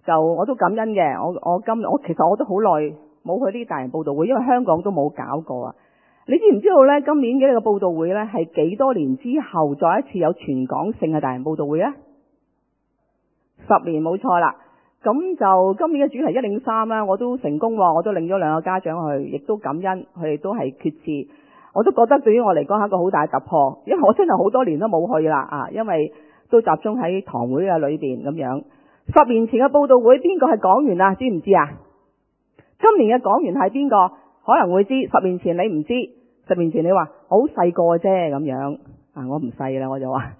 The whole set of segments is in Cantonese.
就我都感恩嘅。我其實我都好耐冇去呢啲大型佈道會，因為香港都冇搞過啊。你知唔知道呢？今年嘅呢個佈道會呢，係幾多年之後再一次有全港性嘅大型佈道會呢？10年冇錯啦。咁就今年嘅主題103啦，我都成功喎，我都領咗2個家長去，亦都感恩佢哋都係決志。我都覺得對於我嚟講係一個好大嘅突破，因為我真係好多年都冇去啦啊，因為都集中喺堂會啊裏邊咁樣。10年前嘅佈道會邊個係講員啊？知唔知啊？今年嘅講員係邊個？可能會知。10年前你唔知，10年前你話好細個啫咁樣啊，我唔細啦，我就話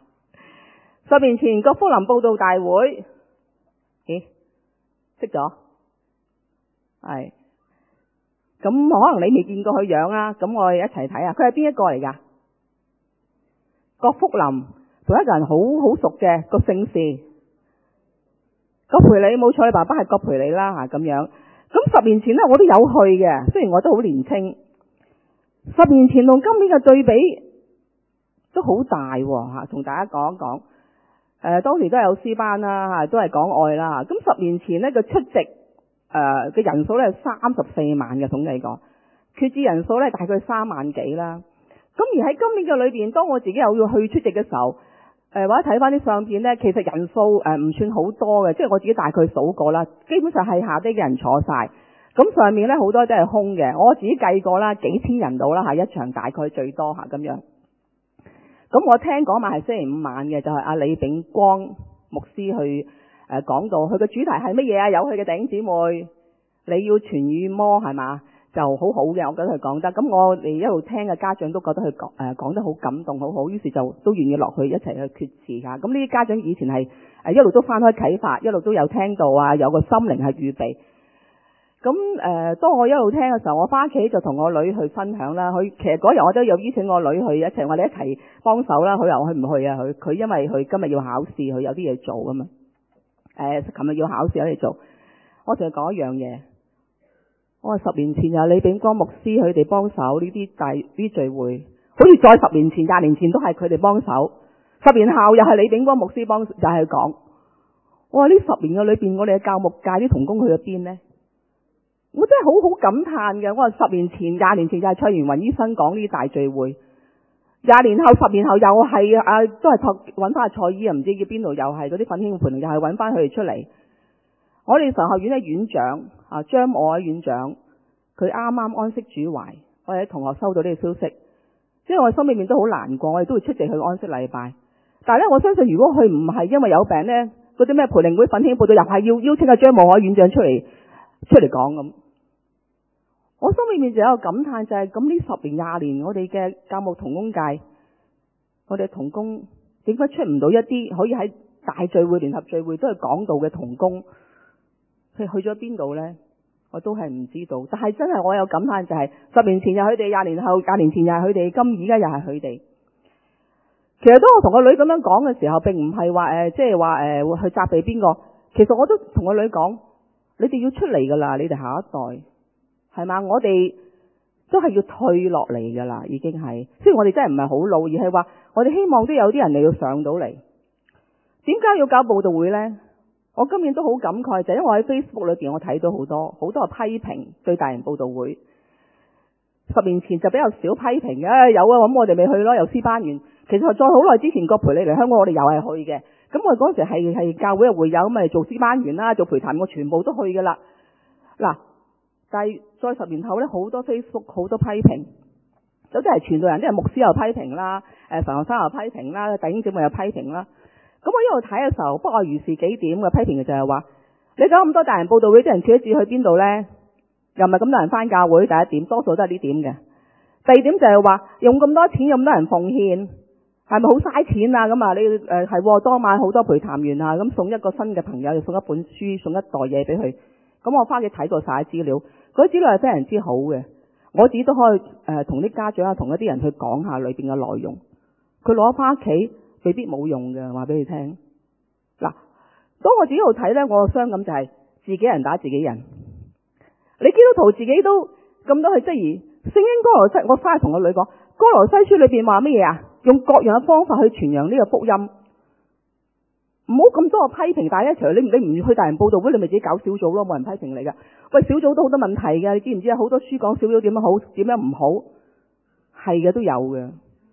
10年前個福林佈道大會，咦？識咗？係。咁可能你未見過佢樣啊，咁我哋一齊睇下，佢係邊一個嚟㗎？郭福林同一個人好熟嘅個姓氏，郭培理冇錯，你爸爸係郭培理啦嚇咁樣。咁10年前呢，我都有去嘅，雖然我都好年輕。10年前同今年嘅對比都好大喎嚇，同大家講一講。當時都係有詩班啦嚇，都係講愛啦。咁10年前呢，個出席嘅人數咧34萬嘅統計過，決志人數咧大概3萬幾啦。咁而喺今年嘅裏邊，當我自己又要去出席嘅時候，或者睇翻啲相片咧，其實人數唔算好多嘅，即係我自己大概數過啦，基本上係下低嘅人坐晒，咁上面咧好多都係空嘅。我自己計過啦，幾千人到啦嚇，一場大概最多嚇咁樣。咁我聽講埋係星期5晚嘅，就係阿李炳光牧師去講到佢嘅主題係乜嘢啊？有佢嘅弟兄姊妹，你要傳與魔係嘛？就好好嘅，我覺得佢講得。咁我哋一路聽嘅家長都覺得佢講得好感動，好好，於是就都願意落去一齊去決志㗎。咁呢啲家長以前係一路都翻開啟發，一路都有聽到啊，有個心靈係預備。咁當我一路聽嘅時候，我翻屋企就同我女去分享啦。其實嗰日我都有邀請我女去一齊，我哋一齊幫手啦。佢又去唔去啊？佢因為佢今日要考試，佢有啲嘢做㗎嘛。琴日要考試有嘢做，我淨係講一樣嘢。我話10年前有李炳光牧師佢哋幫手呢啲聚會，好似再10年前、20年前都係佢哋幫手。10年後又係李炳光牧師幫，又係講。我話呢10年嘅裏邊，我哋嘅教牧界啲同工去咗邊呢？我真係好感嘆嘅。我話10年前、20年前就係蔡元雲醫生講呢啲大聚會，20年後、10年後又係都係揾翻阿蔡醫啊，唔知叫邊度，又係嗰啲奮興盤，又係揾翻佢哋出嚟。我哋神學院嘅院長張我院長，佢啱啱安息主懷，我哋啲同學收到呢個消息，即係我心裏面都好難過，我哋都會出席佢安息禮拜。但係咧，我相信如果佢唔係因為有病咧，嗰啲咩培靈會奮興報道又係要邀請阿張我院長出嚟講咁。我心裏面就有一個感嘆，就係咁呢10年20年，我哋嘅教牧同工界，我哋同工點解出唔到一啲可以喺大聚會、聯合聚會都係講道嘅同工？佢去咗邊度呢？我都係唔知道。但係真係我有感嘆，就係10年前又佢哋，20年後20年前又係佢哋，而家又係佢哋。其實當我同個女咁樣講嘅時候，並唔係話即係話會去責備邊個。其實我都同個女講，你哋要出嚟噶啦，你哋下一代係嘛？我哋都係要退落嚟噶啦，已經係。雖然我哋真係唔係好老，而係話我哋希望都有啲人嚟要上到嚟。點解要搞佈道會呢？我今年都好感慨，就係因為我喺 Facebook 裏邊我睇到好多批評對大型佈道會。10年前就比較少批評嘅，有啊，咁我哋咪去咯，有詩班員。其實再好耐之前，郭培理嚟香港，我哋又係去嘅。咁我哋嗰陣時係教會嘅會友，咁咪做詩班員啦，做陪談，我全部都去噶啦。嗱，但係再10年後咧，好多 Facebook 好多批評，有啲係傳道人，啲係牧師又批評啦，神學生又批評啦，弟兄姊妹又批評啦。咁我一路睇嘅時候，不外如是幾點嘅批評嘅就係話，你搞咁多大型佈道會，啲人決志去邊度呢？又唔係咁多人返教會，第一點，多數都係呢點嘅。第二點就係話，用咁多錢，咁多人奉獻，係咪好嘥錢啊？咁啊，你係當晚好多陪談員啊，咁送一個新嘅朋友，又送一本書，送一袋嘢俾佢。咁我返去睇過晒資料，嗰啲資料係非常之好嘅。我自己都可以同啲家長啊，同一啲人去講下裏邊嘅內容。佢攞返屋企未必冇用嘅，話俾你聽。嗱，當我自己喺度睇呢，我嘅傷感就係自己人打自己人。你基督徒自己都咁多去質疑聖經哥羅西，我翻去同個女講，哥羅西書裏邊話乜嘢啊？用各樣嘅方法去傳揚呢個福音。 唔好咁多個批評，大家一齊你唔去大型佈道會，你咪自己搞小組咯，冇人批評你噶。喂，小組都好多問題嘅，你知唔知啊？好多書講小組點樣好，點樣唔好，係嘅都有嘅。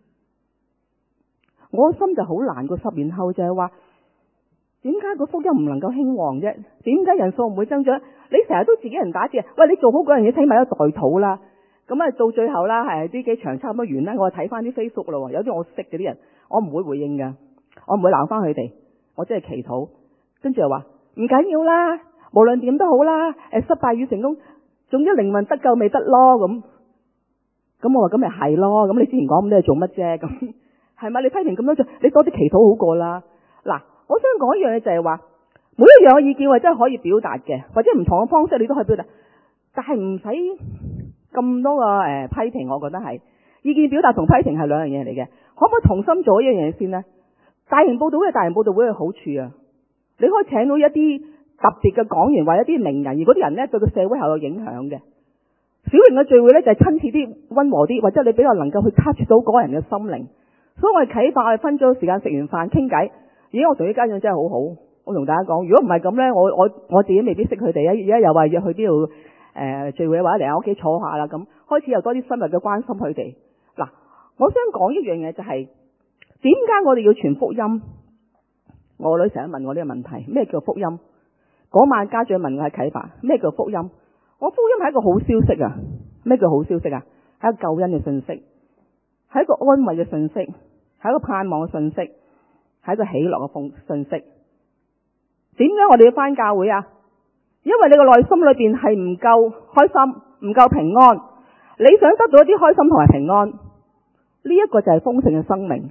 我心就好難過，10年後就係話，點解個福音唔能夠興旺啫？點解人數唔會增長？你成日都自己人打字，喂，你做好嗰樣嘢，起碼有代禱啦。咁啊，到最後啦，係呢幾場差唔多完啦，我睇翻啲 Facebook 咯，有啲我識嘅啲人，我唔會回應噶，我唔會鬧翻佢哋，我只係祈禱，跟住又話唔緊要啦，無論點都好啦，失敗與成功，總之靈魂得救咪得咯咁。咁我話咁咪係咯，咁你之前講咁多係做乜啫？咁係咪？你批評咁多，你多啲祈禱好過啦。嗱，我想講一樣嘢就係話，每一樣嘅意見我真係可以表達嘅，或者唔同嘅方式你都可以表達，但係唔使咁多個批評。我覺得係意見表達同批評係兩樣嘢嚟嘅，可唔可以同心做一樣嘢先呢？大型佈道會有大型佈道會嘅好處啊，你可以請到一啲特別嘅講員或者一啲名人，而嗰啲人呢對個社會係有影響嘅。小型嘅聚會呢，就係親切啲、溫和啲，或者你比較能夠去 touch 到嗰個人嘅心靈。所以我哋啟發，我哋分咗時間食完飯傾偈。而家我同啲家長真係好好，我同大家講，如果唔係咁呢，我自己未必識佢哋啊。而家又話約去邊度聚會，或者嚟我屋企坐下啦，咁開始有多啲深入嘅關心佢哋。嗱，我想講一樣嘢就係點解我哋要傳福音？我女成日問我呢個問題，咩叫福音？嗰晚家長問我係啟發，咩叫福音？我福音係一個好消息啊！咩叫好消息啊？係一個救恩嘅信息，係一個安慰嘅信息，係一個盼望嘅信息，係一個喜樂嘅信息。點解我哋要返教會啊？因為你個內心裏邊係唔夠開心，唔夠平安，你想得到一啲開心同埋平安，呢一個就係豐盛嘅生命。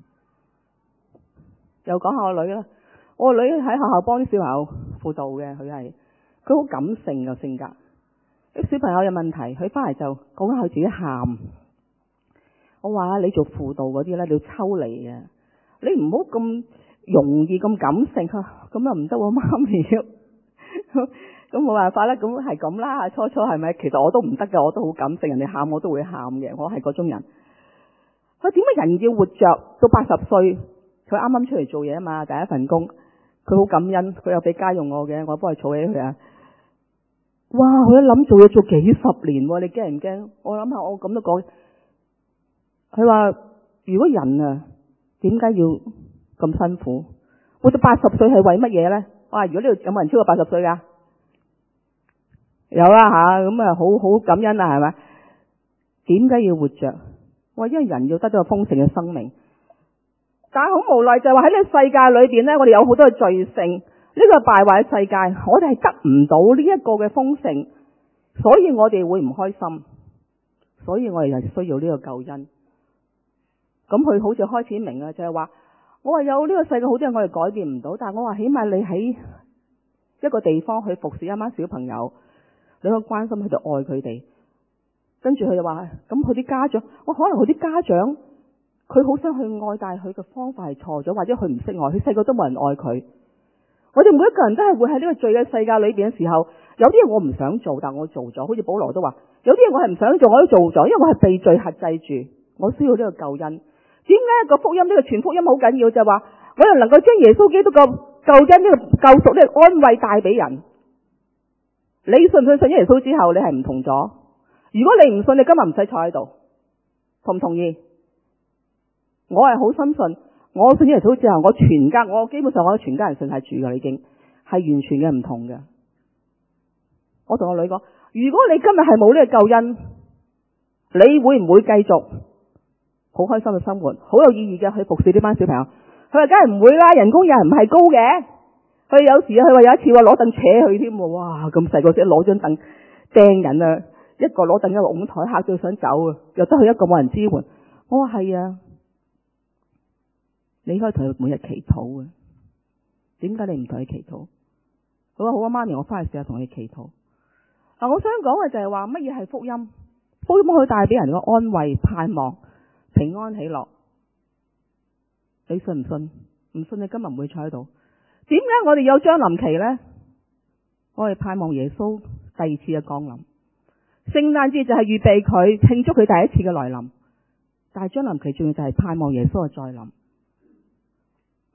又講下我女啦，我個女喺學校幫啲小朋友輔導嘅，佢好感性嘅性格。啲小朋友有問題，佢翻嚟就講緊佢自己喊。我話你做輔導嗰啲咧，你要抽離嘅，你唔好咁容易咁感性。咁又唔得喎，媽咪要咁冇辦法啦。咁係咁啦，初係咪？其實我都唔得嘅，我都好感性，人哋喊我都會喊嘅，我係嗰種人。佢點解人要活着到80歲？佢啱啱出嚟做嘢啊嘛，第一份工，佢好感恩，佢又俾家用我嘅，我幫佢儲起佢啊。哇！佢一諗做嘢做幾10年，你驚唔驚？我諗下，我咁都講。佢話如果人啊，點解要咁辛苦？活到80歲係為乜嘢呢？哇！如果呢度有冇人超過80歲噶？有啦吓，咁啊好感恩啊，係咪？點解要活着？哇！因為人要得到個豐盛嘅生命。但係好無奈就係話喺呢個世界裏邊呢，我哋有好多嘅罪性。呢個敗壞嘅世界，我哋係得唔到呢一個嘅豐盛，所以我哋會唔開心，所以我哋就需要呢個救恩。咁佢好似開始明啦，就係話我話有呢個世界好多人我哋改變唔到，但係我話起碼你喺一個地方去服侍一班小朋友，你可以關心佢哋，愛佢哋。跟住佢就話，咁佢啲家長，可能佢啲家長佢好想去愛，但係佢嘅方法係錯咗，或者佢唔識愛，佢細個都冇人愛佢。我哋每一個人都係會喺呢個罪嘅世界裏邊嘅時候，有啲嘢我唔想做，但我做咗。好似保羅都話，有啲嘢我係唔想做，我都做咗，因為我係被罪轄制住，我需要呢個救恩。點解一個福音，呢個全福音好緊要？就係話我又能夠將耶穌基督嘅救恩，呢個救贖，呢個安慰帶俾人。你信唔信耶穌之後，你係唔同咗？如果你唔信，你今日唔使坐喺度，同唔同意？我係好深信。我信耶穌之後，我全家，我基本上我全家人信係主噶，已經係完全嘅唔同嘅。我同我女講，如果你今日係冇呢個救恩，你會唔會繼續好開心嘅生活，好有意義嘅去服侍呢班小朋友？佢話梗係唔會啦，人工又唔係高嘅。佢有時佢話有一次話攞凳扯佢添，哇咁細個仔攞張凳掟人啊！一個攞凳一個拱台，嚇到想走啊！又得佢一個冇人支援。我話係啊。你可以同佢每日祈禱啊？點解你唔同佢祈禱？佢話好啊，媽咪，我翻去試下同佢祈禱。嗱，我想講嘅就係話乜嘢係福音？福音可以帶俾人個安慰、盼望、平安、喜樂。你信唔信？唔信你今日唔會坐喺度。點解我哋有將臨期呢？我哋盼望耶穌第二次嘅降臨。聖誕節就係預備佢慶祝佢第一次嘅來臨，但係將臨期仲要就係盼望耶穌嘅再臨。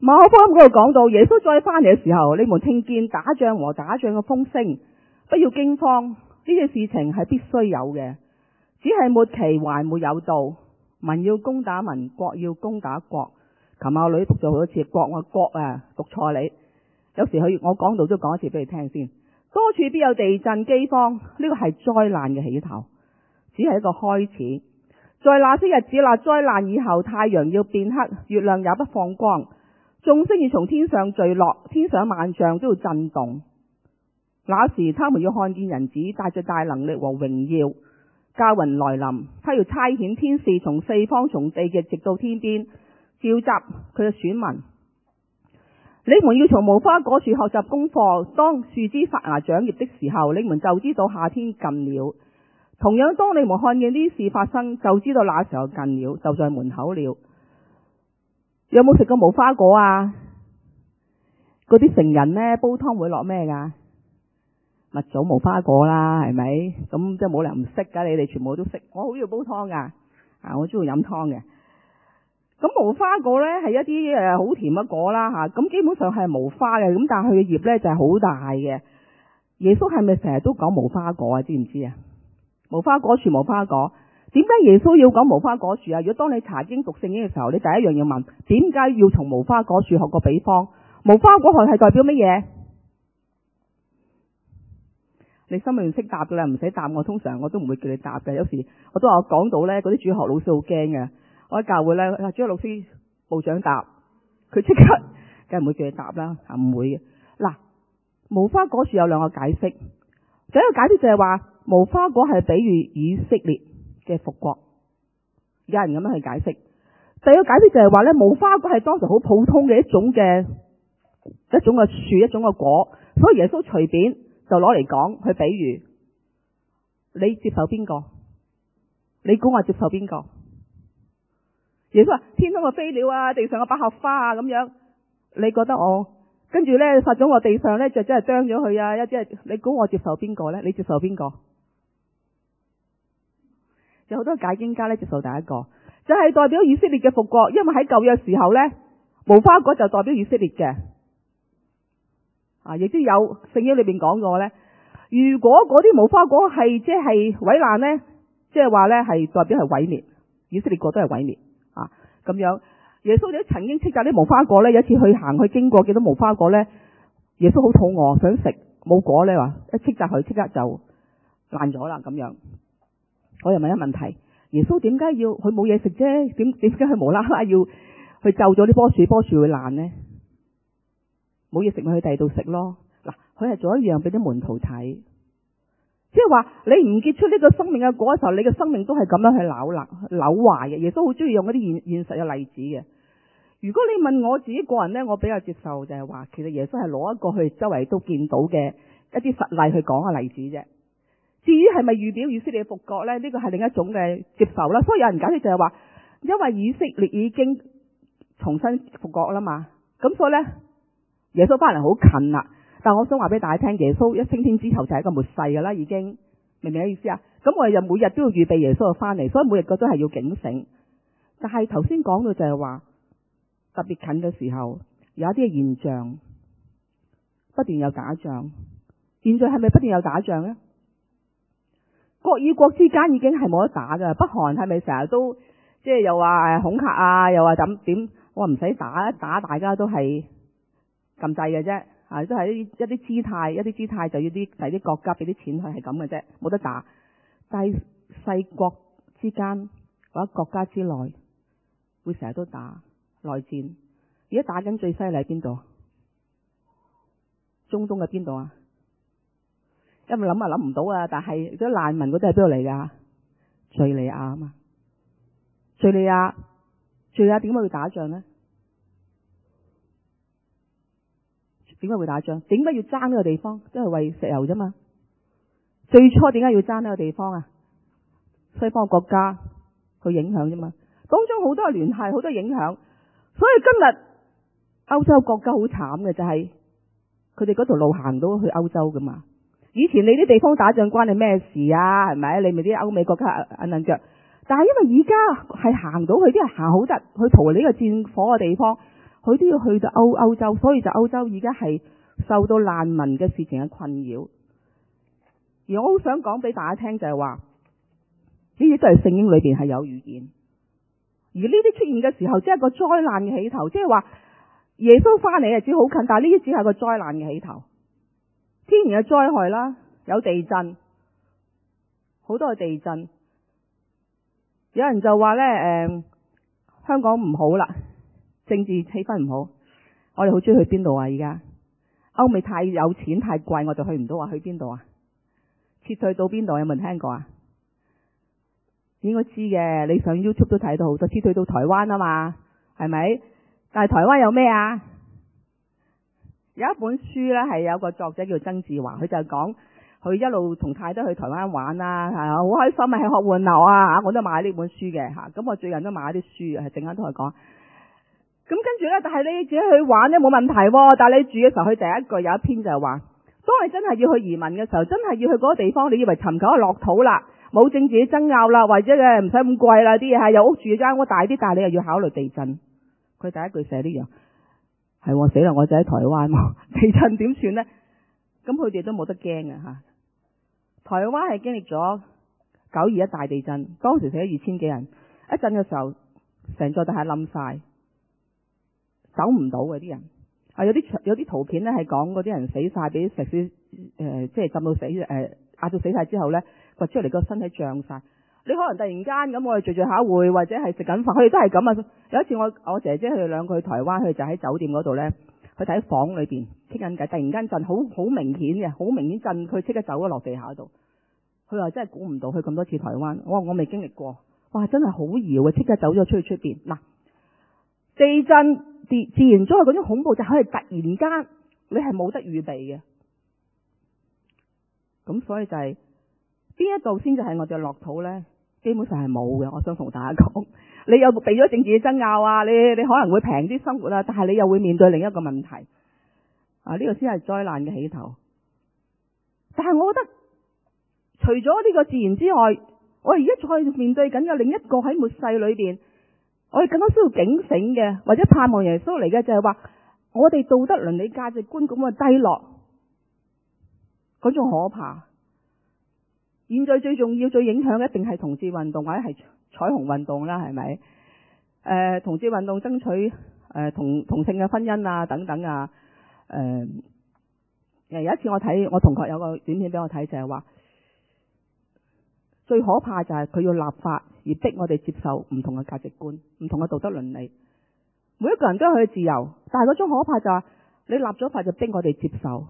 馬可福音嗰度講到，耶穌再翻嚟嘅時候，你們聽見打仗和打仗嘅風聲，不要驚慌，呢件事情係必須有嘅，只係末期還沒有到。民要攻打民，國要攻打國。琴晚我女讀咗好多次國，我國啊讀錯你，有時我講到都講一次俾你聽先。多處必有地震饑荒，呢個係災難嘅起頭，只係一個開始。在那些日子，那災難以後，太陽要變黑，月亮也不放光，眾星要從天上墜落，天上萬象都要震動。那時他們要看見人子帶着大能力和榮耀，駕雲來臨，他要差遣天使從四方從地極直到天邊，召集佢嘅選民。你們要從無花果樹學習功課，當樹枝發芽長葉的時候，你們就知道夏天近了。同樣，當你們看見呢事發生，就知道那時候近了，就在門口了。有冇食過無花果啊？嗰啲成人呢，煲湯會落咩噶？蜜棗無花果啦，係咪？咁即係冇理由唔識噶，你哋全部都識。我好要煲湯噶，我中意飲湯嘅。咁無花果呢係一啲好甜嘅果啦吓，咁基本上係無花嘅，咁但係佢嘅葉呢就係好大嘅。耶穌係咪成日都講無花果啊？知唔知啊？無花果樹，無花果，點解耶穌要講無花果樹啊？如果當你查經讀聖經嘅時候，你第一樣要問，點解要從無花果樹學個比方？無花果係代表乜嘢？你心裏面識答噶啦，唔使答我，通常我都唔會叫你答嘅。有時我都話我講到呢，嗰啲主學老師好驚嘅。我喺教會呢，主學老師部長答，佢即刻梗係唔會叫你答啦，唔會嘅。嗱，無花果樹有兩個解釋，第一個解釋就係話無花果係比喻以色列嘅復國，有人咁樣去解釋。第二個解釋就係話呢，無花果係當時好普通嘅一種嘅樹，一種嘅果，所以耶穌隨便就攞嚟講去比喻。你接受邊個？你估我接受邊個？耶穌話天空嘅飛鳥啊，地上嘅百合花啊咁樣，你覺得我跟住呢撒咗我地上呢，就真係啄咗佢啊！一即係你估我接受邊個呢？你接受邊個？有好多解經家呢接受第一個，就係代表以色列嘅復國，因為喺舊約時候呢，無花果就代表以色列嘅。亦都有聖經裏邊講過呢，如果嗰啲無花果係即係毀爛呢，即係話呢係代表係毀滅，以色列國都係毀滅咁樣。耶穌都曾經斥責啲無花果呢，有一次去經過見到無花果呢，耶穌好肚餓想食，冇果呢，話一斥責佢，即刻就爛咗啦咁樣。我又問一問題，耶穌點解要佢冇嘢食啫？點解佢無啦啦要去咒咗呢棵樹，棵樹會爛呢？冇嘢食咪去第二度食咯。嗱，佢係做一樣俾啲門徒睇，即係話你唔結出呢個生命嘅果嘅時候，你嘅生命都係咁樣去扭壞嘅。耶穌好中意用嗰啲現實嘅例子嘅。如果你問我自己個人呢，我比較接受就係話，其實耶穌係攞一個佢周圍都見到嘅一啲實例去講個例子啫。至於係咪預表以色列復國呢？呢個係另一種嘅接受啦。所以有人解釋就係話，因為以色列已經重新復國啦嘛，咁所以呢，耶穌翻嚟好近啦。但我想話俾大家聽，耶穌一升天之後就係一個末世噶啦，已經明唔明嘅意思啊？咁我哋就每日都要預備耶穌嘅翻嚟，所以每日都係要警醒。但係頭先講到就係話，特別近嘅時候有一啲嘅現象，不斷有打仗。現在係咪不斷有打仗呢？國與國之間已經係冇得打噶。北韓係咪成日都即係又話恐嚇啊，又話點？我話唔使打大家都係撳掣嘅啫。都係一啲姿態，就要第啲國家俾啲錢佢，係咁嘅啫，冇得打。但係細國之間或者國家之內會成日都打內戰。而家打緊最犀利喺邊度？中東嘅邊度啊？因為諗唔到啊！但係啲難民嗰啲係邊度嚟噶？敘利亞啊嘛。敘利亞點解會打仗呢？點解會打仗？點解要爭呢個地方？都係為石油啫嘛。最初點解要爭呢個地方啊？西方國家去影響啫嘛。當中好多聯繫，好多影響。所以今日歐洲國家好慘嘅就係佢哋嗰條路行到去歐洲噶嘛。以前你啲地方打仗關你咩事啊？係咪？你咪啲歐美國家硬腳。但係因為而家係行到去，啲人行好得去逃離呢個戰火嘅地方， 佢都要去到歐洲，所以就歐洲而家係受到難民嘅事情嘅困擾。而我好想講俾大家聽就係話，呢啲都係聖經裏邊係有預言，而呢啲出現嘅時候，即係個災難嘅起頭，即係話耶穌翻嚟日子好近，但係呢啲只係個災難嘅起頭。天然嘅災害啦，有地震，好多嘅地震。有人就話呢，香港唔好啦，政治氣氛唔好。我哋好中意去邊度啊？而家歐美太有錢太貴，我就去唔到啊！去邊度啊？撤退到邊度？有冇人聽過啊？應該知嘅，你上 YouTube 都睇到好多。撤退到台灣啊嘛，係咪？但係台灣有咩啊？有一本書呢，係有個作者叫曾志華，佢就講佢一路同太太去台灣玩啦，係啊，好開心啊，吃喝玩樂啊，我都買呢本書嘅吓。咁我最近都買啲書，係陣間同佢講。咁跟住呢，但係你自己去玩呢冇問題喎。但係你住嘅時候，佢第一句有一篇就係話，當你真係要去移民嘅時候，真係要去嗰個地方，你以為尋求個樂土啦，冇政治爭拗啦，或者嘅唔使咁貴啦，啲嘢係有屋住間屋大啲，但係你又要考慮地震。佢第一句寫呢樣，係死啦！我就喺台灣，地震點算呢？咁佢哋都冇得驚嘅吓。台灣係經歷咗921大地震，當時死咗2000幾人，一震嘅時候，成座大廈冧晒，走唔到嘅啲人。有啲圖片呢係講嗰啲人死晒，俾石屎即係浸到死壓到死晒之後呢，掘出嚟個身體脹晒。你可能突然間咁，我哋聚下會，或者係食緊飯，佢哋都係咁啊！有一次我姐姐佢哋兩個去台灣，佢哋就喺酒店嗰度呢，佢哋喺房裏邊傾緊偈，突然間震，好明顯嘅，好明顯震，佢即刻走咗落地下度。佢話真係估唔到去咁多次台灣，我未經歷過，哇！真係好搖啊，即刻走咗出去出邊。嗱，地震自然災害嗰種恐怖就係突然間你係冇得預備嘅，咁所以就係邊一度先至係我哋嘅樂土呢？基本上係冇嘅。我想同大家講，你有避咗政治嘅爭拗啊，你可能會平啲生活啊，但係你又會面對另一個問題啊，呢個先係災難嘅起頭。但係我覺得除咗呢個自然之外，我哋而家再面對緊嘅另一個喺末世裏邊，我哋更加需要警醒嘅，或者盼望耶穌嚟嘅，就係話我哋道德倫理價值觀咁嘅低落，嗰種可怕。現在最重要、最影響嘅一定係同志運動或者係彩虹運動啦，係咪？同志運動爭取同性嘅婚姻啊，等等啊。有一次我同學有個短片俾我睇，就係話最可怕就係佢要立法而逼我哋接受唔同嘅價值觀、唔同嘅道德倫理。每一個人都有佢嘅自由，但係嗰種可怕就係你立咗法就逼我哋接受。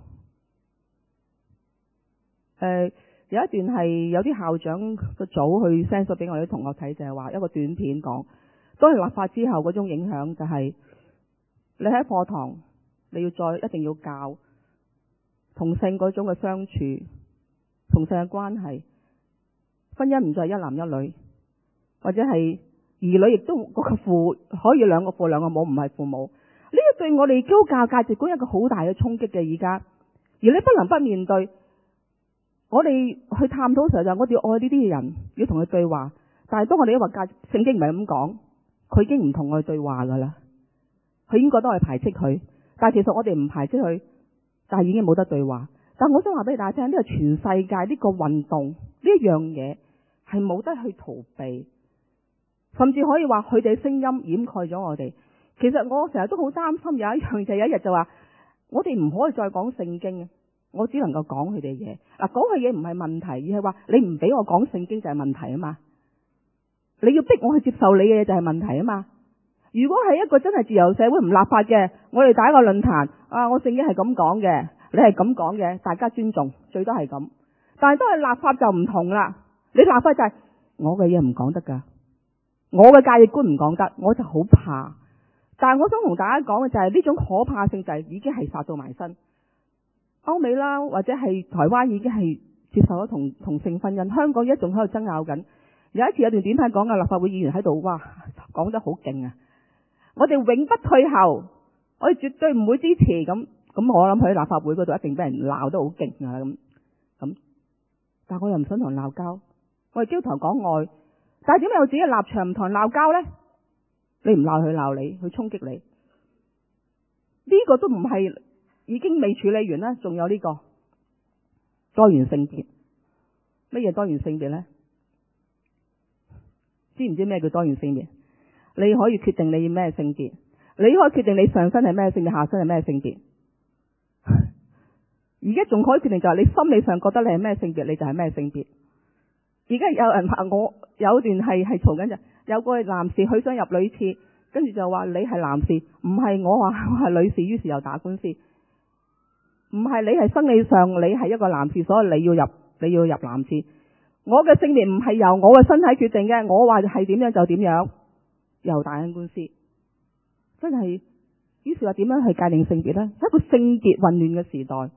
有一段係有啲校長個組去 send 咗俾我啲同學睇，就係話一個短片講，當你立法之後嗰種影響就係你喺課堂你要一定要教同性嗰種嘅相處，同性嘅關係，婚姻唔再係一男一女，或者係兒女亦都嗰個父可以兩個父兩個母，唔係父母。呢個對我哋基督教價值觀一個好大嘅衝擊嘅。而家而你不能不面對。我哋去探討嘅時候就我哋要愛呢啲人，要同佢對話。但係當我哋一話聖經唔係咁講，佢已經唔同我哋對話噶啦。佢已經覺得我哋排斥佢，但係其實我哋唔排斥佢，但係已經冇得對話。但係我想話俾大家聽，呢個全世界呢個運動呢一樣嘢係冇得去逃避，甚至可以話佢哋嘅聲音掩蓋咗我哋。其實我成日都好擔心有一樣就有一日就話我哋唔可以再講聖經，我只能夠講佢哋嘢。嗱，講佢嘢唔係問題，而係話你唔俾我講聖經就係問題啊嘛。你要逼我去接受你嘅嘢就係問題啊嘛。如果係一個真係自由社會唔立法嘅，我哋打一個論壇啊，我聖經係咁講嘅，你係咁講嘅，大家尊重，最多係咁。但係都係立法就唔同啦。你立法就係我嘅嘢唔講得噶，我嘅價值觀唔講得，我就好怕。但係我想同大家講嘅就係呢種可怕性就係已經係殺到埋身。歐美啦，或者係台灣已經係接受咗同性婚姻，香港一仲喺度爭拗緊。有一次有段短片講嘅立法會議員喺度，哇，講得好勁啊！我哋永不退後，我哋絕對唔會支持咁。我諗喺立法會嗰度一定俾人鬧得好勁啊！咁，但係我又唔想同人鬧交。我哋基督徒講愛，但係點解有自己嘅立場唔同人鬧交呢？你唔鬧佢鬧你，佢衝擊你。 呢個都唔係已經未處理完啦，仲有呢個多元性別。乜嘢多元性別呢？知唔知咩叫多元性別？你可以決定你咩性別，你可以決定你上身係咩性別，下身係咩性別。而家仲可以決定就係你心理上覺得你係咩性別，你就係咩性別。而家有人話我有段係嘈緊，就有個男士佢想入女廁，跟住就話你係男士，唔係我話我係女士，於是又打官司。唔係你係生理上你係一個男士，所以你要入男廁。我嘅性別唔係由我嘅身體決定嘅，我話係點樣就點樣，又打緊官司。真係，於是話點樣去界定性別呢？一個性別混亂嘅時代。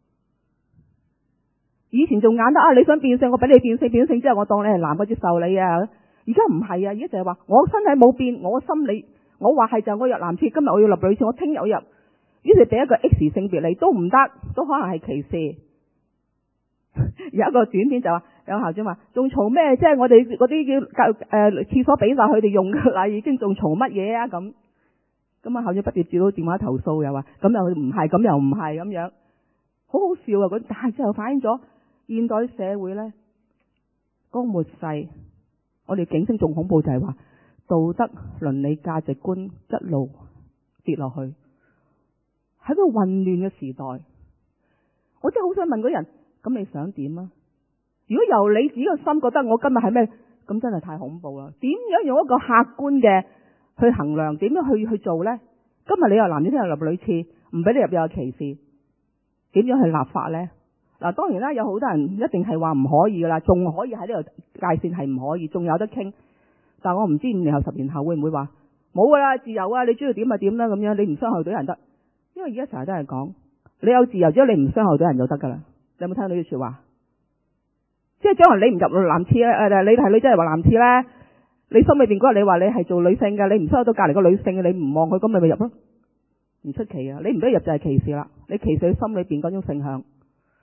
以前仲眼得你想變性，我俾你變性之後，我當你係男，我接受你啊。而家唔係啊，而家就係話我身體冇變，我心理我話係就我入男廁，今日我要入女廁，我聽日我入，於是俾一個 X 性別你都唔得，都可能係歧視。有一個短片就話有校長話仲嘈咩？即係我哋嗰啲叫廁所俾晒佢哋用噶啦，已經仲嘈乜嘢啊？咁啊校長不斷接到電話投訴，又話咁又唔係，咁又唔係咁樣，好好笑啊！但係之後反映咗現代社會呢嗰個末世，我哋警醒仲恐怖就係話道德倫理價值觀一路跌落去，喺個混亂嘅時代，我真係好想問嗰人。咁你想點啊？如果由你自己個心覺得我今日係咩，咁真係太恐怖啦！點樣用一個客觀嘅去衡量？點樣去做呢？今日你又男，聽日入女廁，唔俾你入又有歧視，點樣去立法呢？嗱，當然啦，有好多人一定係話唔可以噶啦，仲可以喺呢度界線係唔可以，仲有得傾。但我唔知5年後、10年後會唔會話冇噶啦，自由啊！你中意點就點啦，咁樣你唔傷害到人得。因為而家成日都係講你有自由，只要你唔傷害到人就得噶啦。你有冇聽到呢句說話？即係將來你唔入男廁咧，你係女仔嚟話男廁咧，你心裏邊嗰日你話你係做女性嘅，你唔收到隔籬個女性嘅，你唔望佢，咁你咪入咯，唔出奇啊！你唔俾入就係歧視啦，你歧視佢心裏邊嗰種性向。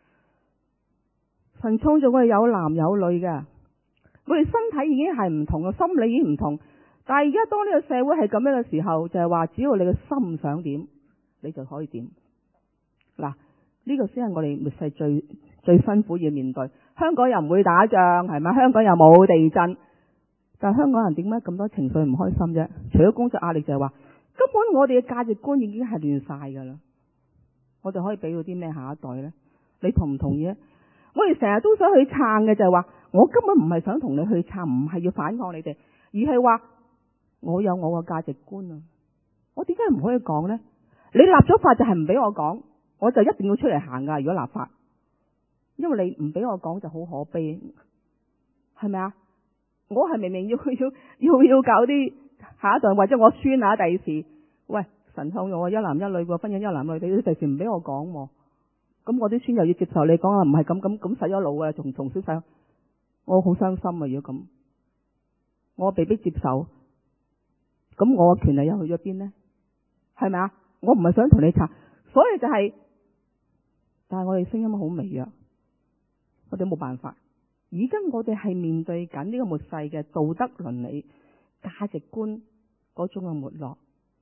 神創造我哋有男有女嘅，我哋身體已經係唔同，個心理已經唔同。但係而家當呢個社會係咁樣嘅時候，就係話只要你嘅心想點，你就可以點。嗱。呢個先係我哋末世最辛苦要面對。香港又唔會打仗，係咪？香港又冇地震，但係香港人點解咁多情緒唔開心啫？除咗工作壓力，就係話根本我哋嘅價值觀已經係亂晒噶啦。我哋可以俾到啲咩下一代呢？你同唔同意咧？我哋成日都想去撐嘅就係話，我根本唔係想同你去撐，唔係要反抗你哋，而係話我有我嘅價值觀啊！我點解唔可以講呢？你立咗法就係唔俾我講。我就一定要出嚟行噶，如果立法，因為你唔俾我講就好可悲，係咪啊？我係明明要搞啲下一代或者我孫啊第時，喂，神創造我一男一女個婚姻一男一女，你第時唔俾我講，咁我啲孫又要接受你講啊，唔係咁洗咗腦啊，從小洗，我好傷心啊！如果咁，我被逼接受，咁我嘅權利又去咗邊呢？係咪啊？我唔係想同你拆，所以就係。但係我哋聲音好微弱，我哋冇辦法。而家我哋係面對緊呢個末世嘅道德倫理價值觀嗰種嘅沒落。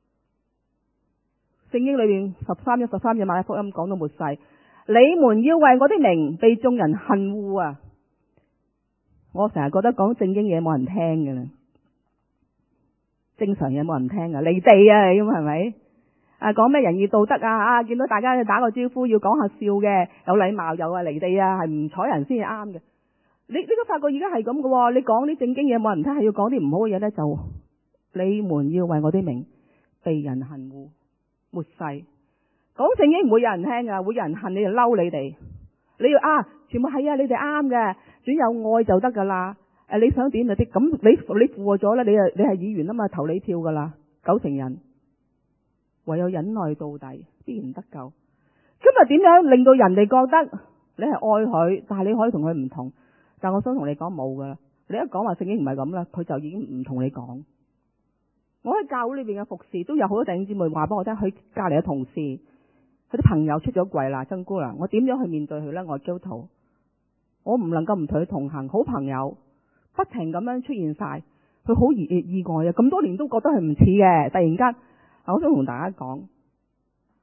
聖經裏邊13節馬太福音講到末世，你們要為我的名被眾人恨惡啊！我成日覺得講正經嘢冇人聽嘅啦，正常嘢冇人聽噶，離地啊，咁係咪？講咩仁義道德啊！見到大家打個招呼要講下笑嘅，有禮貌有離地啊，係唔睬人先至啱嘅。你都發覺而家係咁嘅，你講啲正經嘢冇人聽，係要講啲唔好嘅嘢咧，就你們要為我啲名被人恨惡。末世講正經唔會有人聽噶，會有人恨你就嬲你哋。你要全部係你哋啱嘅，只有愛就得噶啦。你想點就啲，咁你附和咗咧，你係議員啊嘛，投你票噶啦，90人。唯有忍耐到底，必然得救。今日點樣令到人哋覺得你係愛佢，但係你可以同佢唔同？但我想同你講冇噶啦，你一講話聖經唔係咁啦，佢就已經唔同你講。我喺教會裏邊嘅服侍都有好多弟兄姊妹話俾我聽，佢隔籬嘅同事，佢啲朋友出咗櫃啦，曾姑娘，我點樣去面對佢呢？我基督徒，我唔能夠唔同佢同行。好朋友不停咁樣出現晒，佢好意外啊！咁多年都覺得係唔似嘅，突然間。我想同大家講，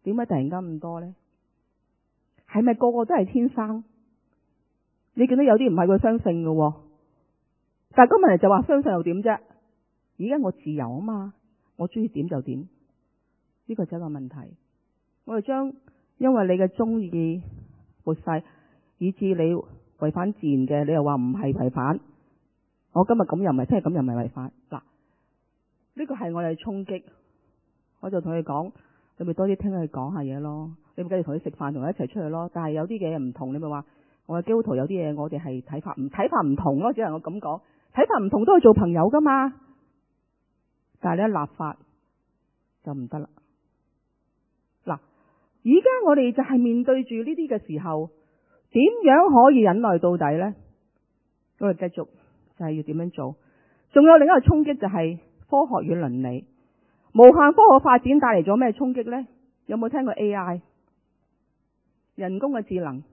點解突然間咁多呢？係咪個個都係天生？你見到有啲唔係佢相信嘅，但係今日就話相信又點啫？而家我自由啊嘛，我中意點就點，呢個就係一個問題。我哋將因為你嘅中意活晒，以致你違反自然嘅，你又話唔係違反。我今日咁又唔係，聽日咁又唔係違反。嗱，呢個係我哋嘅衝擊。我就同佢講，你咪多啲聽佢講下嘢咯，你咪繼續同佢食飯，同佢一齊出去咯。但係有啲嘅嘢唔同，你咪話我嘅基督徒有啲嘢我哋係睇法唔同咯，只能我咁講，睇法唔同都係做朋友噶嘛。但係你一立法就唔得啦。嗱，而家我哋就係面對住呢啲嘅時候，點樣可以忍耐到底呢？我哋繼續就係要點樣做？仲有另一個衝擊就係科學與倫理。無限科學發展帶嚟咗咩衝擊呢？有冇聽過 AI 人工嘅智能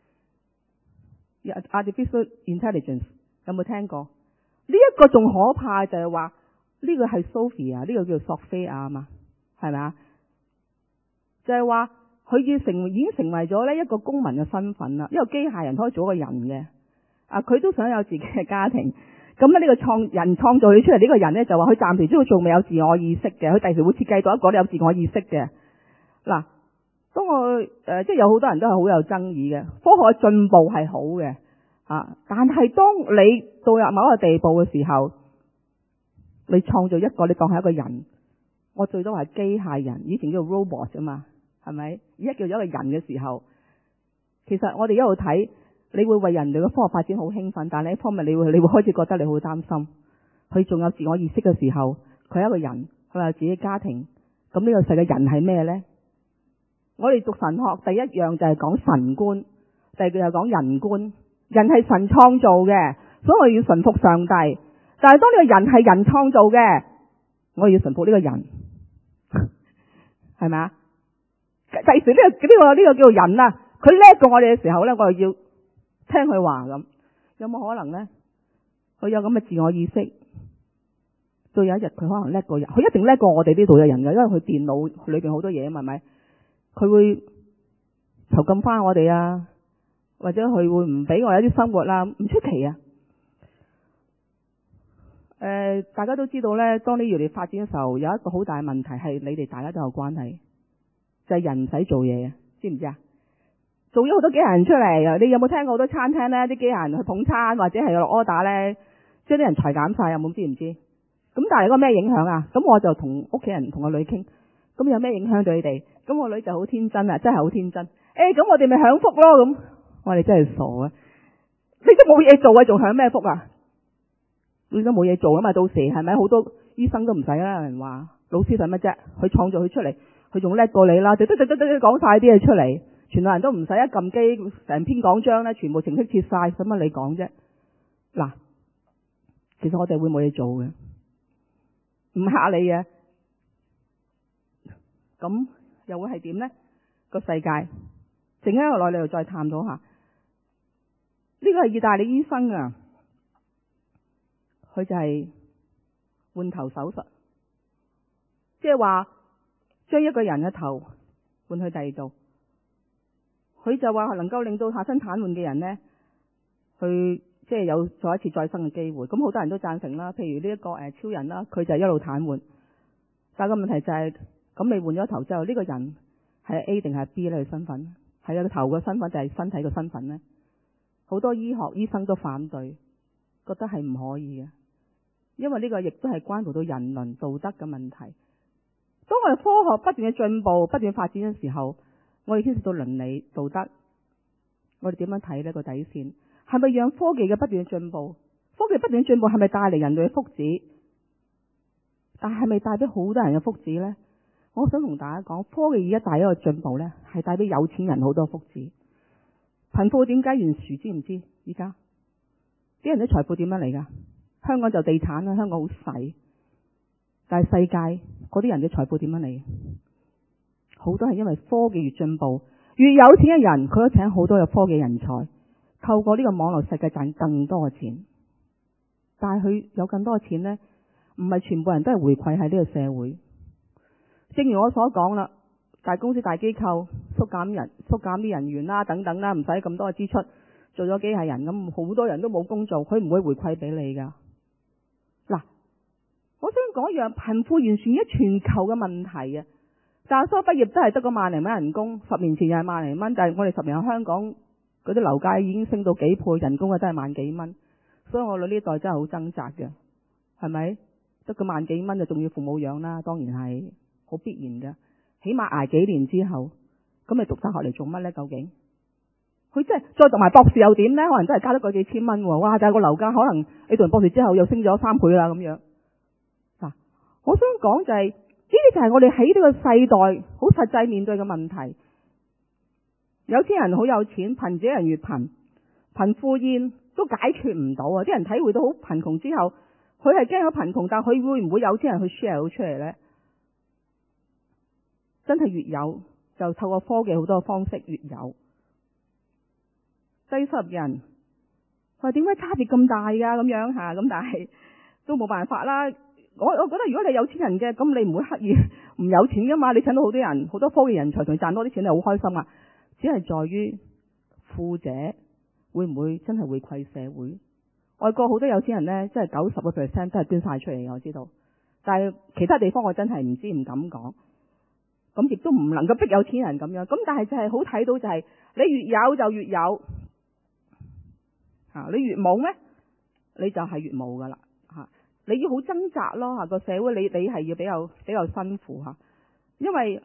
Artificial Intelligence 有冇聽過？呢一個仲可怕，就係話呢個係 Sophia，呢個叫索菲亞啊嘛，係咪啊？就係話佢已經成為咗呢一個公民嘅身份啦，一個機械人可以做一個人嘅佢都想有自己嘅家庭。咁呢個人創造佢出嚟呢個人呢，就話佢暫時都仲未有自我意識嘅，佢第時會設計到一個有自我意識嘅。嗱，當我即係有好多人都係好有爭議嘅，科學嘅進步係好嘅但係當你到入某一個地步嘅時候，你創造一個你當係一個人，我最多係機械人，以前叫 robot 啫嘛，係咪？而家叫咗一個人嘅時候，其實我哋一路睇。你會為人類嘅科學發展好興奮，但係呢一方面你會開始覺得你好擔心。佢仲有自我意識嘅時候，佢係一個人，佢有自己家庭。咁呢個世界人係咩呢？我哋讀神學第一樣就係講神觀，第二個就係講人觀。人係神創造嘅，所以我要順服上帝。但係當呢個人係人創造嘅，我要順服呢個人，係咪啊？第時呢個叫做人啊，佢叻過我哋嘅時候呢，我又要聽佢話咁，有冇可能呢？佢有咁嘅自我意識，到有一日佢可能叻過人，佢一定叻過我哋呢度嘅人嘅，因為佢電腦裏邊好多嘢啊嘛，係咪？佢會囚禁翻我哋啊，或者佢會唔俾我哋一啲生活啦，唔出奇啊！大家都知道呢，當你越嚟發展嘅時候，有一個好大嘅問題係你哋大家都有關係，就係人唔使做嘢，知唔知啊？做咗好多機械人出嚟，你有冇聽過好多餐廳呢？啲機械人去捧餐或者係落 order 呢，將啲人裁減晒，有冇知唔知？咁但係有個咩影響啊？咁我就同屋企人同個女傾，咁有咩影響對你哋？咁我女就好天真啊，真係好天真。咁我哋咪享福咯咁。我哋真係傻啊！你都冇嘢做啊，仲享咩福啊？你都冇嘢做啊嘛，到時係咪好多醫生都唔使啦？人話老師使乜啫？佢創造佢出嚟，佢仲叻過你啦！就講晒啲嘢出嚟。全部人都唔使一撳機，成篇講章咧，全部程式切晒，使乜你講啫？嗱，其實我哋會冇嘢做嘅，唔嚇你嘅，咁又會係點呢？個世界，剩喺個內裏度再探討下。呢個係意大利醫生啊，佢就係換頭手術，即係話將一個人嘅頭換去第二度。佢就話能夠令到下身癱瘓嘅人呢，去即係有再一次再生嘅機會。咁好多人都贊成啦。譬如呢一個超人啦，佢就係一路癱瘓。但係個問題就係，咁你換咗頭之後，呢個人係 A 定係 B 呢？佢身份係個頭嘅身份定係身體嘅身份呢？好多醫生都反對，覺得係唔可以嘅，因為呢個亦都係關乎到人倫道德嘅問題。當我哋科學不斷嘅進步、不斷發展嘅時候，我哋牽涉到倫理道德，我哋點樣睇呢個底線？係咪讓科技嘅不斷進步？科技不斷進步係咪帶嚟人類嘅福祉？但係咪帶俾好多人嘅福祉呢？我想同大家講，科技而家帶一個進步呢，係帶俾有錢人好多福祉。貧富點解懸殊？知唔知？而家啲人啲財富點樣嚟㗎？香港就地產啦，香港好細，但係世界嗰啲人嘅財富點樣嚟？好多係因為科技越進步，越有錢嘅人，佢都請好多嘅科技人才，透過呢個網絡世界賺更多嘅錢。但係佢有更多嘅錢呢，唔係全部人都係回饋喺呢個社會。正如我所講啦， 大公司大機構縮減啲人員啦，等等啦，唔使咁多嘅支出，做咗機械人咁，好多人都冇工做，佢唔會回饋俾你噶。嗱，我想講一樣貧富懸殊而家全球嘅問題啊！大學畢業都係得個萬零蚊人工，10年前又係萬零蚊，但係我哋10年後香港嗰啲樓價已經升到幾倍，人工啊都係萬幾蚊，所以我哋呢代真係好掙扎嘅，係咪？得個萬幾蚊就仲要父母養啦，當然係好必然嘅。起碼捱幾年之後，咁你讀大學嚟做乜呢？究竟佢真係再讀埋博士又點呢？可能真係加得個幾千蚊喎！哇！但係個樓價可能你讀完博士之後又升咗3倍啦咁樣。嗱，我想講就係呢啲就係我哋喺呢個世代好實際面對嘅問題。有錢人好有錢，貧者人越貧，貧富燕都解決唔到啊！啲人體會到好貧窮之後，佢係驚咗貧窮，但係佢會唔會有錢人去 share 到出嚟呢？真係越有就透過科技好多方式越有。低收入人話點解差別咁大㗎咁樣嚇？咁但係都冇辦法啦。我覺得如果你有錢人嘅，咁你唔會刻意唔有錢㗎嘛。你請到好多人，好多科技人才同你賺多啲錢，你好開心啊！只係在於富者會唔會真係回饋社會？外國好多有錢人呢，真係90% 都係捐晒出嚟，我知道。但係其他地方我真係唔知，唔敢講。咁亦都唔能夠逼有錢人咁樣。咁但係就係好睇到就係你越有就越有，你越冇呢，你就係越冇噶啦。你要好掙扎咯，個社會你係要比較辛苦嚇，因為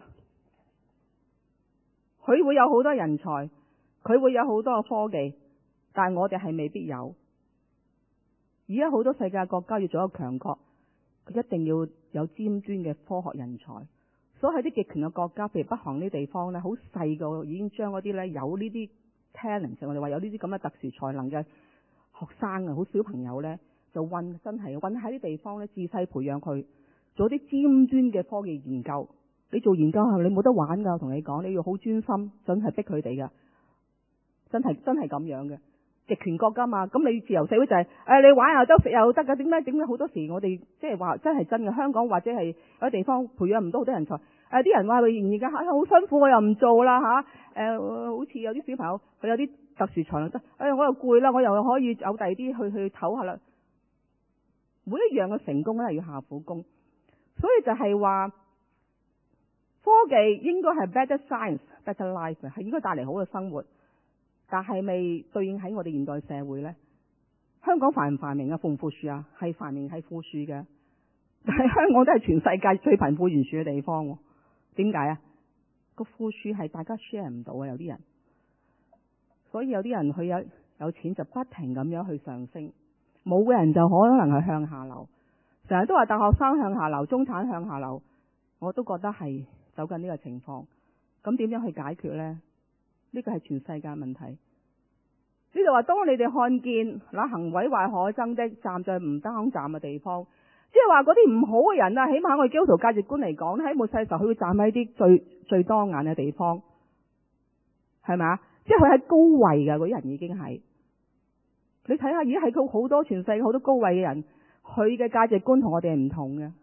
佢會有好多人才，佢會有好多科技，但係我哋係未必有。而家好多世界國家要做一個強國，佢一定要有尖端嘅科學人才。所以喺啲極權嘅國家，譬如北韓呢啲地方呢，好細個已經將嗰啲呢有呢啲 talent， 我哋話有呢啲咁嘅特殊才能嘅學生啊，好小朋友呢，就真係運喺啲地方呢，自細培養佢做啲尖端嘅科技研究。你做研究係你冇得玩㗎，我同你講，你要好專心，真係逼佢哋㗎，真係咁樣嘅。極權國家嘛，咁你自由社會就係你玩又得，食又得㗎。點解好多時我哋即係話真係真嘅，香港或者係有啲地方培養唔到好多人才。啲人話佢而家好辛苦，我又唔做啦嚇。好似有啲小朋友佢有啲特殊才能得，我又攰啦，我又可以有第二啲去唞下啦。每一樣嘅成功咧係要下苦功，所以就係話科技應該係 better science better life， 係應該帶嚟好嘅生活。但係未對應喺我哋現代社會呢？香港繁唔繁榮啊？富唔富庶啊？係繁榮係富庶嘅，但係香港都係全世界最貧富懸殊嘅地方。點解啊？個富庶係大家 share 唔到啊，有啲人，所以有啲人佢有錢就不停咁樣去上升，冇嘅人就可能係向下流。成日都話大學生向下流，中產向下流，我都覺得係走緊呢個情況。咁點樣去解決呢？呢個係全世界問題。呢度話當你哋看見那行毀壞可憎的站在唔當站嘅地方，即係話嗰啲唔好嘅人啊，起碼我哋基督徒價值觀嚟講，喺末世時候佢會站喺啲最當眼嘅地方，係咪啊？即係佢喺高位嘅嗰啲人已經係，你睇下而家係好多全世界好多高位嘅人，佢嘅價值觀同我哋係唔同嘅。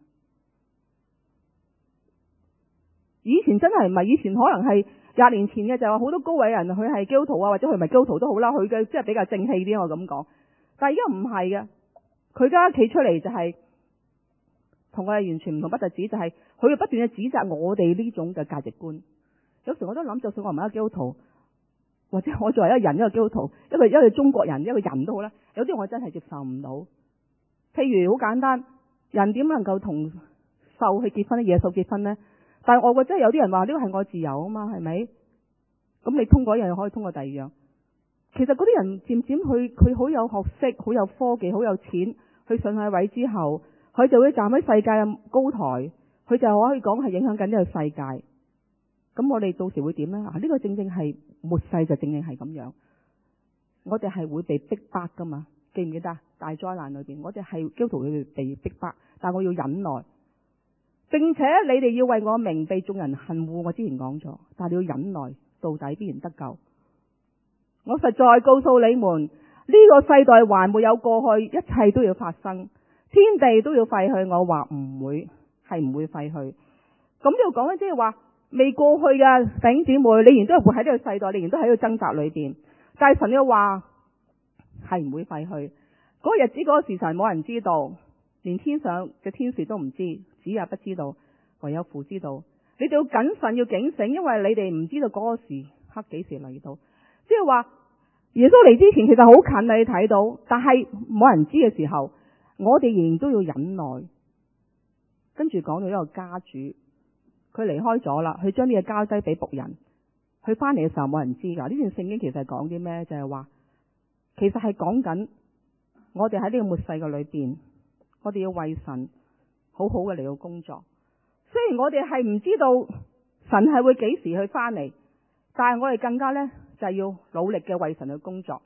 以前真係唔係，以前可能係20年前嘅就話好多高位人佢係基督徒啊，或者佢唔係基督徒都好啦，佢嘅即係比較正氣啲，我咁講。但係而家唔係嘅，佢而家企出嚟就係同我哋完全唔同，不特止就係佢要不斷嘅指責我哋呢種嘅價值觀。有時我都諗，就算我唔係一個基督徒，或者我作為一個人一個基督徒，一個中國人一個人都好啦，有啲我真係接受唔到。譬如好簡單，人點能夠同獸去結婚呢？野獸結婚呢？但係我覺得有啲人話呢個係我自由啊嘛，係咪？咁你通過一樣可以通過第二樣。其實嗰啲人漸漸佢好有學識，好有科技，好有錢，去上下位之後，佢就會站喺世界嘅高台，佢就可以講係影響緊呢個世界。咁我哋到時會點呢？呢個正正係末世，就正正係咁樣。我哋係會被逼迫噶嘛？記唔記得大災難裏邊，我哋係基督徒會被逼迫，但我要忍耐。並且你哋要為我名被眾人恨惡，我之前講咗，但係你要忍耐，到底必然得救。我實在告訴你們，呢個世代還沒有過去，一切都要發生，天地都要廢去，我話唔會，係唔會廢去。咁呢度講咧，即係話未過去嘅弟兄姊妹，你仍然都係活喺呢個世代，你仍然都喺呢個掙扎裏邊。但係神嘅話係唔會廢去。嗰個日子嗰個時辰冇人知道，連天上嘅天使都唔知，子也不知道，唯有父知道。你哋要謹慎，要警醒，因為你哋唔知道嗰個時刻幾時嚟到。即係話耶穌嚟之前其實好近，你睇到，但係冇人知嘅時候，我哋仍然都要忍耐。跟住講到一個家主，佢離開咗啦，佢將呢個交低俾僕人，佢翻嚟嘅時候冇人知噶。呢段聖經其實係講啲咩？就係話，其實係講緊我哋喺呢個末世嘅裏邊，我哋要為神好好嘅嚟到工作。雖然我哋係唔知道神係會幾時去翻嚟，但係我哋更加呢，就係要努力嘅為神去工作。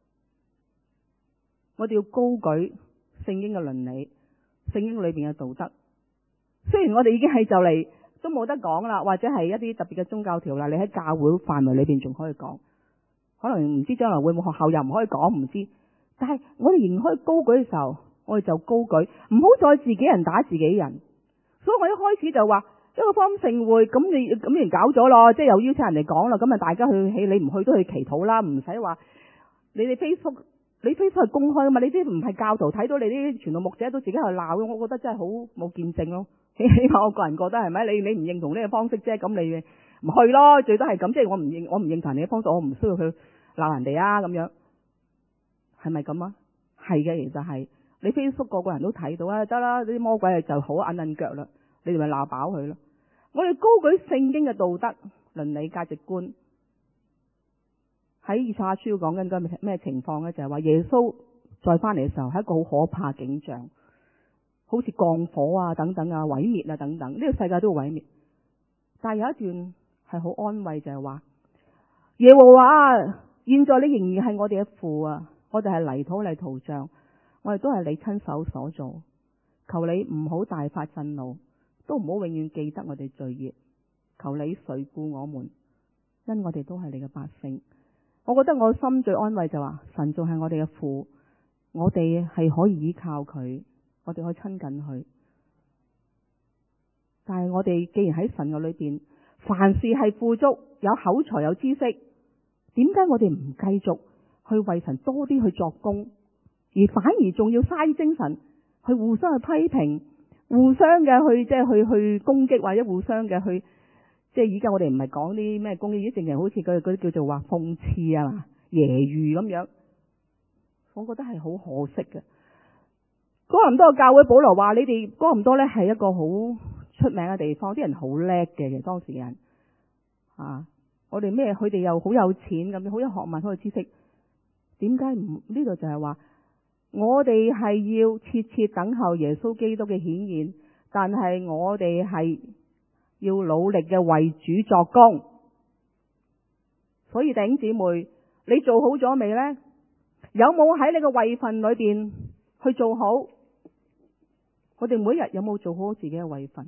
我哋要高舉聖經嘅倫理，聖經裏邊嘅道德。雖然我哋已經係就嚟都冇得講啦，或者係一啲特別嘅宗教條例，你喺教會範圍裏邊仲可以講，可能唔知將來會唔會學校又唔可以講，唔知。但係我哋仍然可以高舉嘅時候，我哋就高舉，唔好再自己人打自己人。所以我一開始就話一個福音盛會，咁你然搞咗咯，即係又邀請人哋講啦，咁啊大家去，你唔去都去祈禱啦，唔使話你哋 Facebook 係公開噶嘛，你啲唔係教徒睇到你啲傳道牧者都自己去鬧，我覺得真係好冇見證咯。起碼我個人覺得係咪？你唔認同呢個方式啫，咁你唔去咯，最多係咁，即係我唔認同人哋嘅方式，我唔需要去鬧人哋啊，咁樣係咪咁啊？係嘅，其實係你 Facebook 個人都睇到啊，得啦，啲魔鬼就好揞腳啦，你哋咪鬧飽佢咯。我哋高舉聖經嘅道德、倫理、價值觀，喺以賽亞書講緊個咩情況咧？就係話耶穌再翻嚟嘅時候係一個好可怕嘅景象。好似降火啊等等啊毀滅啊等等，呢個世界都會毀滅。但係有一段係好安慰，就係話耶和華啊，現在你仍然係我哋嘅父啊，我哋係泥土嚟陶匠，我哋都係你親手所做。求你唔好大發震怒，都唔好永遠記得我哋罪孽。求你垂顧我們，因我哋都係你嘅百姓。我覺得我心最安慰就話神仲係我哋嘅父，我哋係可以依靠佢。我哋可以親近佢，但係我哋既然喺神嘅裏邊，凡事係富足，有口才有知識，點解我哋唔繼續去為神多啲去作工，而反而仲要嘥精神去互相去批評，互相嘅去即係去攻擊，或者互相嘅去即係而家我哋唔係講啲咩攻擊，而淨係好似嗰啲叫做話諷刺啊嘛、揶揄咁樣，我覺得係好可惜嘅。哥林多嘅教會保羅話：你哋哥林多咧係一個好出名嘅地方，啲人好叻嘅，其實當時嘅人啊，我哋咩？佢哋又好有錢咁，好有學問，好有知識。點解唔呢度就係話我哋係要切切等候耶穌基督嘅顯現，但係我哋係要努力嘅為主作工。所以弟兄姊妹，你做好咗未呢？有冇喺你嘅位份裏邊去做好？我哋每日有冇做好自己嘅位份？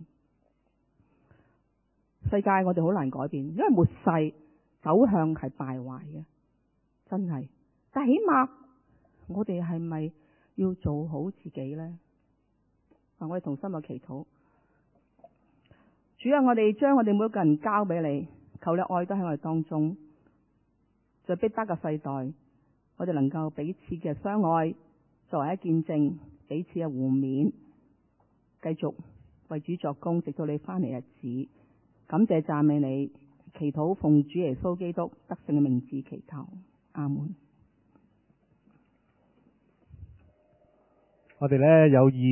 世界我哋好難改變，因為末世走向係敗壞嘅，真係。但起碼我哋係咪要做好自己呢？我哋同心嘅祈禱，主啊，我哋將我哋每一個人交俾你，求你愛都喺我哋當中，在逼迫嘅世代，我哋能夠彼此嘅相愛，作為一見證，彼此嘅互勉。繼續為主作工，直到你翻嚟日子。感謝讚美你，祈禱奉主耶穌基督得勝嘅名字祈求，阿門。 我哋呢有意